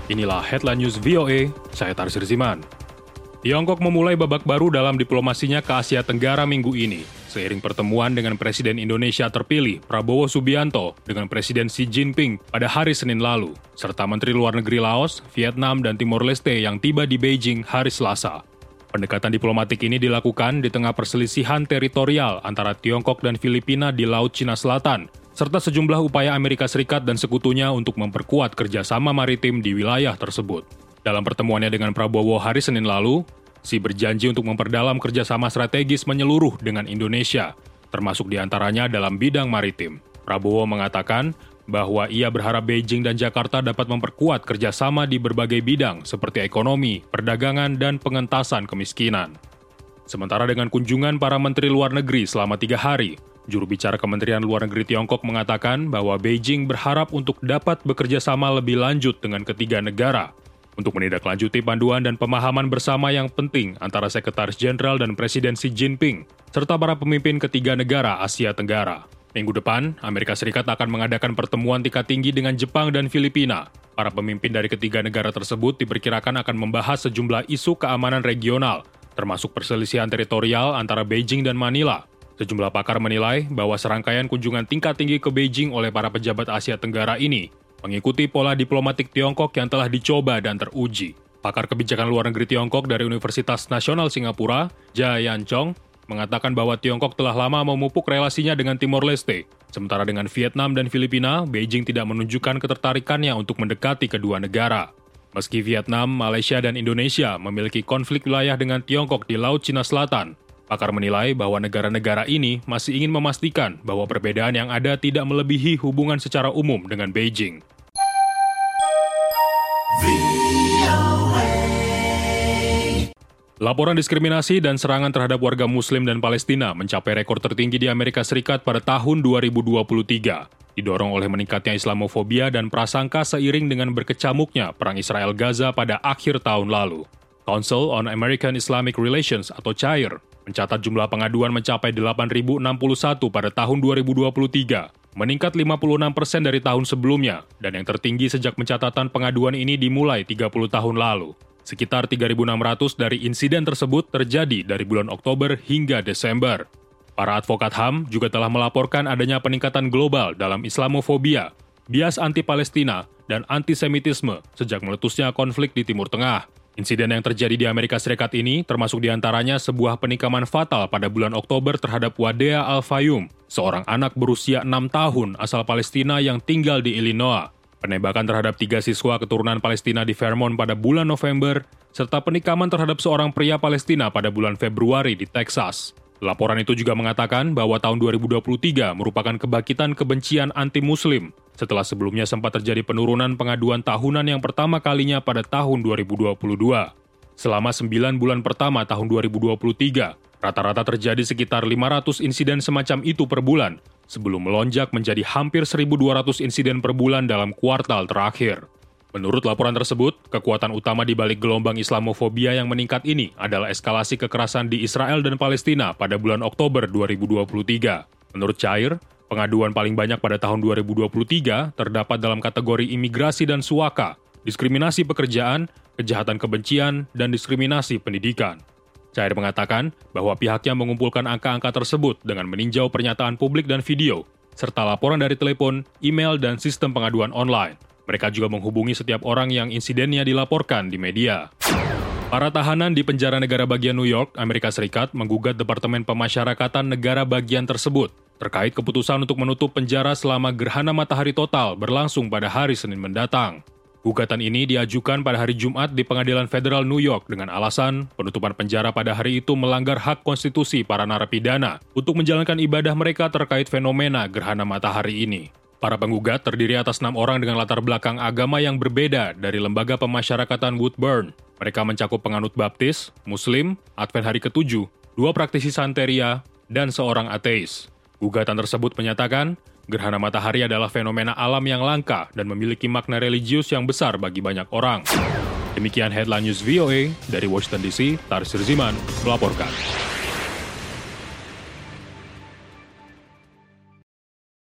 Inilah Headline News VOA, saya Tarsir Ziman. Tiongkok memulai babak baru dalam diplomasinya ke Asia Tenggara minggu ini, seiring pertemuan dengan Presiden Indonesia terpilih Prabowo Subianto dengan Presiden Xi Jinping pada hari Senin lalu, serta Menteri Luar Negeri Laos, Vietnam, dan Timor Leste yang tiba di Beijing hari Selasa. Pendekatan diplomatik ini dilakukan di tengah perselisihan teritorial antara Tiongkok dan Filipina di Laut Cina Selatan, serta sejumlah upaya Amerika Serikat dan sekutunya untuk memperkuat kerjasama maritim di wilayah tersebut. Dalam pertemuannya dengan Prabowo hari Senin lalu, Xi berjanji untuk memperdalam kerjasama strategis menyeluruh dengan Indonesia, termasuk diantaranya dalam bidang maritim. Prabowo mengatakan bahwa ia berharap Beijing dan Jakarta dapat memperkuat kerjasama di berbagai bidang seperti ekonomi, perdagangan, dan pengentasan kemiskinan. Sementara dengan kunjungan para menteri luar negeri selama 3 hari, juru bicara Kementerian Luar Negeri Tiongkok mengatakan bahwa Beijing berharap untuk dapat bekerja sama lebih lanjut dengan ketiga negara untuk menindaklanjuti panduan dan pemahaman bersama yang penting antara Sekretaris Jenderal dan Presiden Xi Jinping, serta para pemimpin ketiga negara Asia Tenggara. Minggu depan, Amerika Serikat akan mengadakan pertemuan tingkat tinggi dengan Jepang dan Filipina. Para pemimpin dari ketiga negara tersebut diperkirakan akan membahas sejumlah isu keamanan regional, termasuk perselisihan teritorial antara Beijing dan Manila. Sejumlah pakar menilai bahwa serangkaian kunjungan tingkat tinggi ke Beijing oleh para pejabat Asia Tenggara ini mengikuti pola diplomatik Tiongkok yang telah dicoba dan teruji. Pakar kebijakan luar negeri Tiongkok dari Universitas Nasional Singapura, Jia Yanchong, mengatakan bahwa Tiongkok telah lama memupuk relasinya dengan Timor Leste. Sementara dengan Vietnam dan Filipina, Beijing tidak menunjukkan ketertarikannya untuk mendekati kedua negara. Meski Vietnam, Malaysia, dan Indonesia memiliki konflik wilayah dengan Tiongkok di Laut Cina Selatan, pakar menilai bahwa negara-negara ini masih ingin memastikan bahwa perbedaan yang ada tidak melebihi hubungan secara umum dengan Beijing. Laporan diskriminasi dan serangan terhadap warga Muslim dan Palestina mencapai rekor tertinggi di Amerika Serikat pada tahun 2023, didorong oleh meningkatnya Islamofobia dan prasangka seiring dengan berkecamuknya Perang Israel-Gaza pada akhir tahun lalu. Council on American Islamic Relations atau CAIR mencatat jumlah pengaduan mencapai 8.061 pada tahun 2023, meningkat 56% dari tahun sebelumnya, dan yang tertinggi sejak pencatatan pengaduan ini dimulai 30 tahun lalu. Sekitar 3.600 dari insiden tersebut terjadi dari bulan Oktober hingga Desember. Para advokat HAM juga telah melaporkan adanya peningkatan global dalam Islamofobia, bias anti-Palestina, dan antisemitisme sejak meletusnya konflik di Timur Tengah. Insiden yang terjadi di Amerika Serikat ini termasuk diantaranya sebuah penikaman fatal pada bulan Oktober terhadap Wadea Al-Fayum, seorang anak berusia 6 tahun asal Palestina yang tinggal di Illinois. Penembakan terhadap 3 siswa keturunan Palestina di Vermont pada bulan November, serta penikaman terhadap seorang pria Palestina pada bulan Februari di Texas. Laporan itu juga mengatakan bahwa tahun 2023 merupakan kebangkitan kebencian anti-Muslim, setelah sebelumnya sempat terjadi penurunan pengaduan tahunan yang pertama kalinya pada tahun 2022. Selama 9 bulan pertama tahun 2023, rata-rata terjadi sekitar 500 insiden semacam itu per bulan, sebelum melonjak menjadi hampir 1.200 insiden per bulan dalam kuartal terakhir. Menurut laporan tersebut, kekuatan utama di balik gelombang Islamofobia yang meningkat ini adalah eskalasi kekerasan di Israel dan Palestina pada bulan Oktober 2023. Menurut CAIR, pengaduan paling banyak pada tahun 2023 terdapat dalam kategori imigrasi dan suaka, diskriminasi pekerjaan, kejahatan kebencian, dan diskriminasi pendidikan. CAIR mengatakan bahwa pihaknya mengumpulkan angka-angka tersebut dengan meninjau pernyataan publik dan video, serta laporan dari telepon, email, dan sistem pengaduan online. Mereka juga menghubungi setiap orang yang insidennya dilaporkan di media. Para tahanan di penjara negara bagian New York, Amerika Serikat, menggugat Departemen Pemasyarakatan negara bagian tersebut terkait keputusan untuk menutup penjara selama gerhana matahari total berlangsung pada hari Senin mendatang. Gugatan ini diajukan pada hari Jumat di Pengadilan Federal New York dengan alasan penutupan penjara pada hari itu melanggar hak konstitusi para narapidana untuk menjalankan ibadah mereka terkait fenomena gerhana matahari ini. Para penggugat terdiri atas 6 orang dengan latar belakang agama yang berbeda dari Lembaga Pemasyarakatan Woodburn. Mereka mencakup penganut baptis, muslim, Advent hari ke-7, 2 praktisi santeria, dan seorang ateis. Gugatan tersebut menyatakan, gerhana matahari adalah fenomena alam yang langka dan memiliki makna religius yang besar bagi banyak orang. Demikian Headline News VOA dari Washington DC, Tarsir Ziman melaporkan.